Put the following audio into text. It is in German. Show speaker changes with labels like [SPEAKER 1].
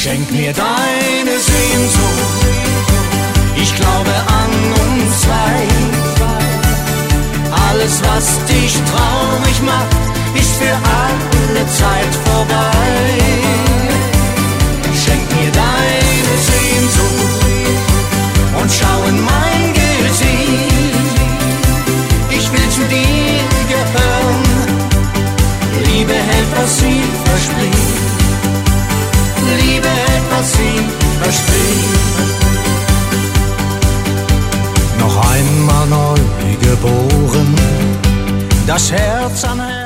[SPEAKER 1] Schenk mir deine Sehnsucht, ich glaube an uns zwei. Alles, was dich traurig macht, ist für alle Zeit vorbei. Schenk mir deine Sehnsucht und schau in mein Gesicht. Ich will zu dir gehören. Liebe hält, was sie verspricht. Liebe hält, was sie verspricht. Noch einmal neu geboren, das Herz an Herz.